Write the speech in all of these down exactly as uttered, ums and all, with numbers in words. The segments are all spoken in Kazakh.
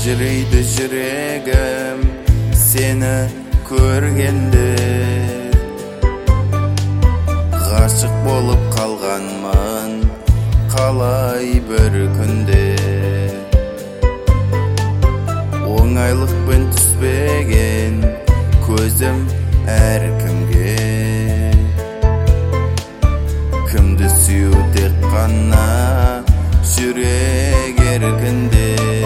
Elжірейді жүрегім сені көргенде, ғашық болып қалғанмын қалай бір күнде. Оңайлықпен түспеген көзім әркімге, кімді сүю тек қана жүрек еркінде.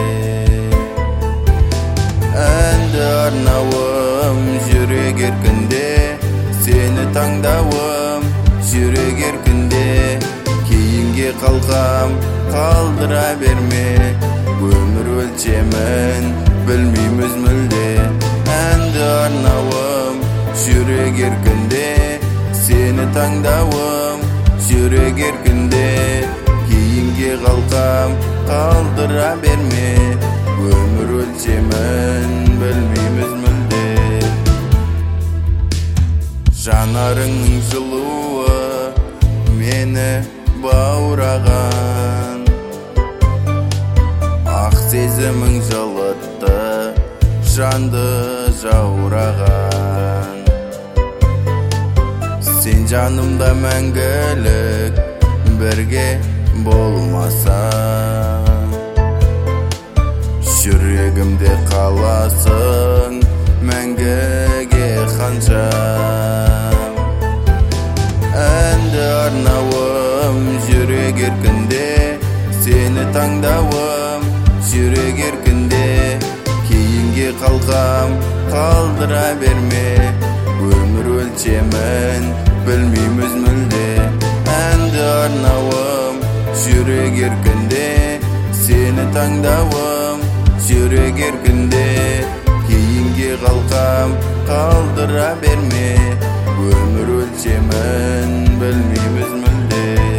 Әнді арнауым жүрек еркінде, сені таңдауым жүрек еркінде. Кейінге қалқам қалдыра берме, өмір өлшемін білмейміз мүлде. Әнді арнауым жүрек еркінде, сені таңдауым жүрек еркінде. Кейінге қалқам қалдыра берме, өмір өлшемін білмейміз мүлде. Жанарыңның жылуы мені баураған, ақ сезімің жылытты жанды жаураған. Сен жанымда мәңгілік бірге болмасаң, жүрегімде қаласың мәңгіге қаншам. Әнді арнауым жүрек еркінде, сені таңдауым жүрек еркінде. Кейінге қалқам қалдыра берме, өмір өлшемін білмейміз мүлде. Әнді арнауым жүрек еркінде, сені таңдауым жүрек еркінде. Кейінге қалқам қалдыра берме, өмір өлшемін білмейміз мүлде.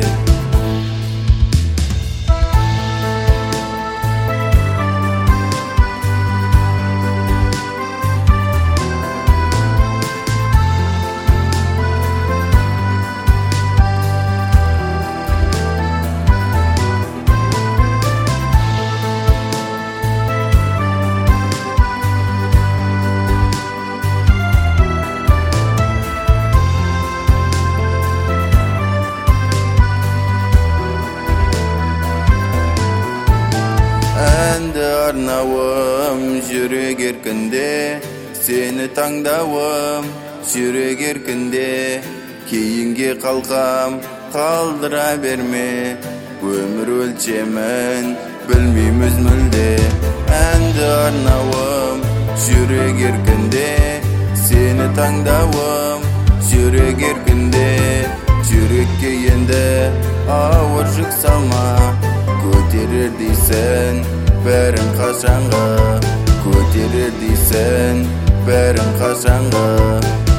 Әнді арнауым жүрек еркінде, сені таңдауым жүрек еркінде. Кейінге қалқам қалдыра берме, өмір өлшемін білмейміз мүлде. Әнді арнауым жүрек еркінде, сені таңдауым жүрек еркінде. Жүрекке енді ауыр жүк салма, көтерер дейсің бәрін қашанға, көтерер дейсің бәрін қашанға.